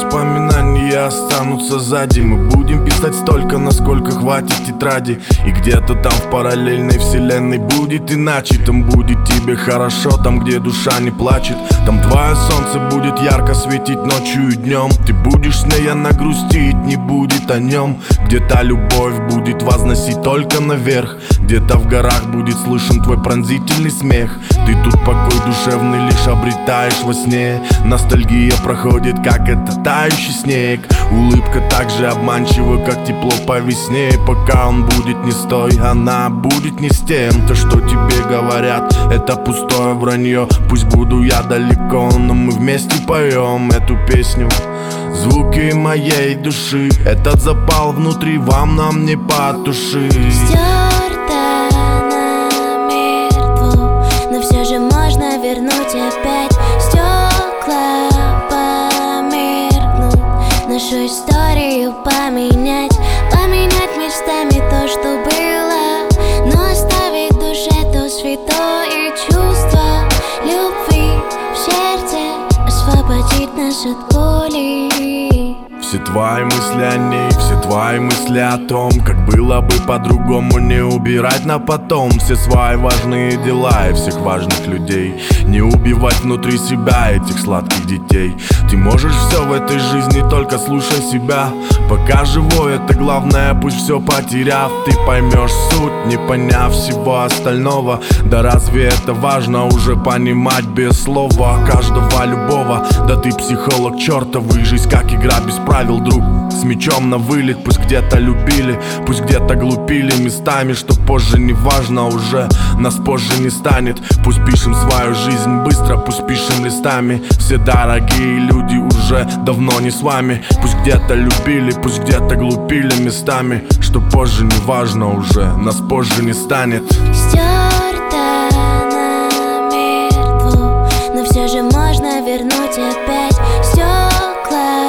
воспоминания останутся сзади. Мы будем писать столько, насколько хватит тетради. И где-то там в параллельной вселенной будет иначе. Там будет тебе хорошо, там где душа не плачет. Там твое солнце будет ярко светить ночью и днем. Ты будешь с ней, она грустить не будет о нем. Где-то любовь будет возносить только наверх. Где-то в горах будет слышен твой пронзительный смех. Ты тут покой душевный лишь обретаешь во сне. Ностальгия проходит, как это тающий снег. Улыбка так же обманчива, как тепло по весне. И пока он будет не с той, она будет не с тем. То, что тебе говорят, это пустое вранье. Пусть буду я далеко, но мы вместе поем эту песню. Звуки моей души, этот запал внутри вам нам не потушить. Стерто намертво, но все же можно вернуть опять. Стекла померкнут, нашу историю поменять. Поменять местами то, что было, но оставить в душе то святое чувство любви в сердце, освободить нас от боли. Все твои мысли о ней, все твои мысли о том, как было бы по-другому, не убирать на потом. Все свои важные дела и всех важных людей. Не убивать внутри себя этих сладких детей. Ты можешь все в этой жизни, только слушай себя. Пока живой, это главное, пусть все потеряв. Ты поймешь суть, не поняв всего остального. Да разве это важно уже понимать без слова каждого любого? Да ты психолог чертовый, жизнь как игра без правил, друг. С мечом на вылет, пусть где-то любили, пусть где-то глупили местами, что позже не важно уже, нас позже не станет. Пусть пишем свою жизнь быстро, пусть пишем листами. Все дорогие люди уже давно не с вами. Пусть где-то любили, пусть где-то глупили местами, что позже не важно уже, нас позже не станет. Стерто намертво, но все же можно вернуть опять. Стекла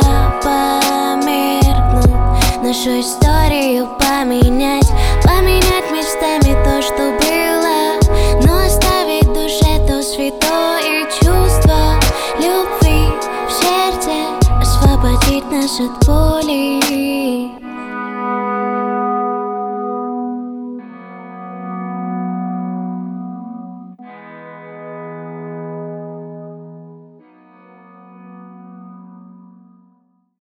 померкнут, нашу историю поменять. Поменять местами то, что было, но оставить в душе то святое чувство любви в сердце, освободить нас от боли.